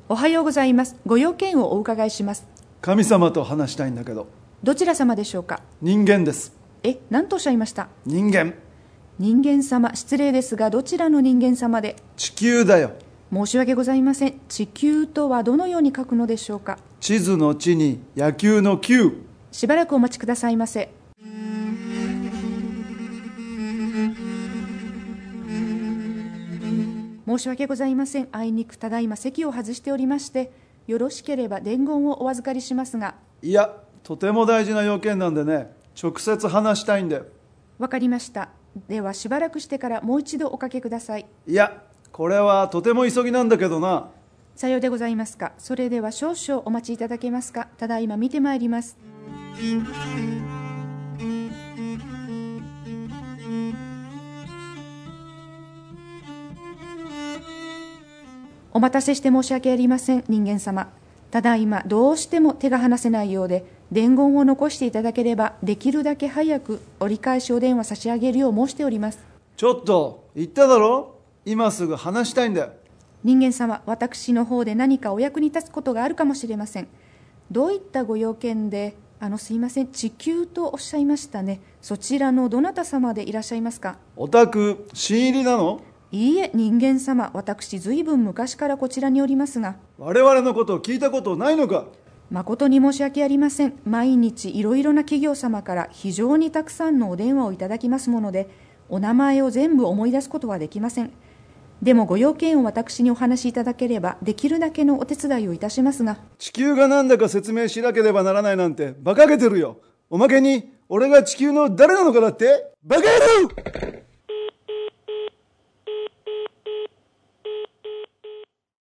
おはようございます。ご用件をお伺いします。 神様と話したいんだけど。 どちら様でしょうか？ 人間です。 何とおっしゃいました？ 人間。 人間様、失礼ですが、どちらの人間様で？ 地球だよ。 申し訳ございません。地球とはどのように書くのでしょうか？ 地図の地に野球の球。 しばらくお待ちくださいませ。申し訳ございません。あいにくただいま席を外しておりまして、よろしければ伝言をお預かりしますが。 いや、とても大事な要件なんでね、直接話したいんだよ。 わかりました。ではしばらくしてからもう一度おかけください。 いや、これはとても急ぎなんだけどな。 さようでございますか。それでは少々お待ちいただけますか。ただいま見てまいります。お待たせして申し訳ありません、人間様。ただいまどうしても手が離せないようで、伝言を残していただければできるだけ早く折り返しお電話差し上げるよう申しております。 ちょっと言っただろ。今すぐ話したいんだよ。 人間様、私の方で何かお役に立つことがあるかもしれません。どういったご用件で？すいません、地球とおっしゃいましたね。そちらのどなた様でいらっしゃいますか？ お宅新入りなの？ いいえ、人間様、私ずいぶん昔からこちらにおりますが。 我々のことを聞いたことないのか？ 誠に申し訳ありません。毎日いろいろな企業様から非常にたくさんのお電話をいただきますもので、お名前を全部思い出すことはできません。でもご用件を私にお話しいただければできるだけのお手伝いをいたしますが。 地球が何だか説明しなければならないなんて馬鹿げてるよ。おまけに俺が地球の誰なのかだって？バカ野郎！